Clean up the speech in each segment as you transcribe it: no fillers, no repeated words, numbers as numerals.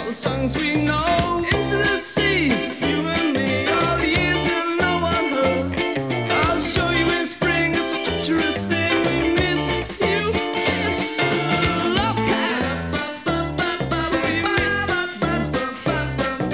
the songs we know. Into the sea, you and me, all the years that no one heard. I'll show you in spring, it's a treacherous thing. We miss you, kiss love cats. We miss love cats.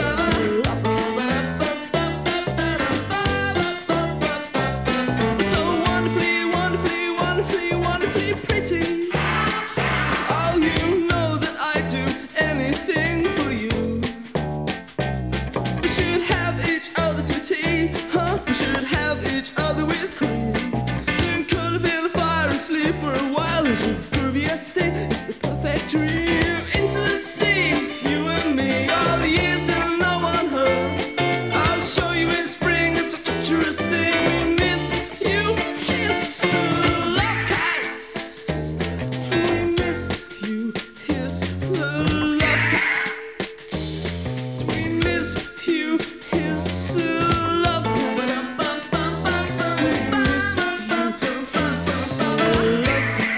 So wonderfully, wonderfully, wonderfully, wonderfully pretty. Oh, you know that I do anything for you. We should have each other to tea, huh? We should have each other with cream. Then curl up in the fire and sleep for a while. It's the grooviest thing, it's the perfect dream. Into the sea, you and me, all the years that no one heard. I'll show you in spring, it's a treacherous thing. We miss you, kiss love cats. We miss you, kiss love cats. We miss you, kiss love cats. We miss you, kiss love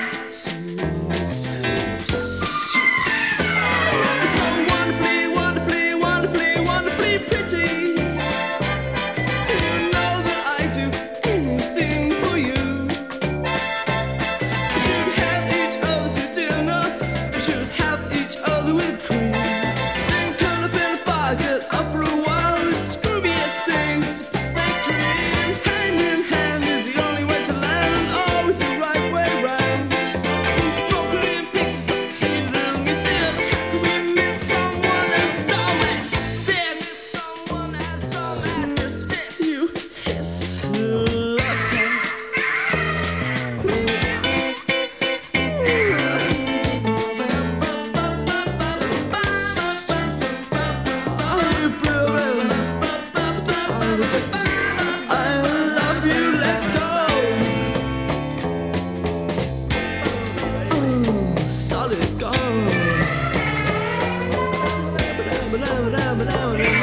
cats. So wonderfully, wonderfully, wonderfully, wonderfully pretty. You know that I do anything for you. We should have each other to dinner. We should have each other with cream. Then curl up in the fire, get up for a while. It's the grooviest thing, it's a perfect dream. Hand in hand is the only way to land, and always the right way round. Broken in pieces like hated and misses. How can we miss someone as dumb as this? Someone as dumb as this. You kiss love cats. I love you, let's go. Solid gold.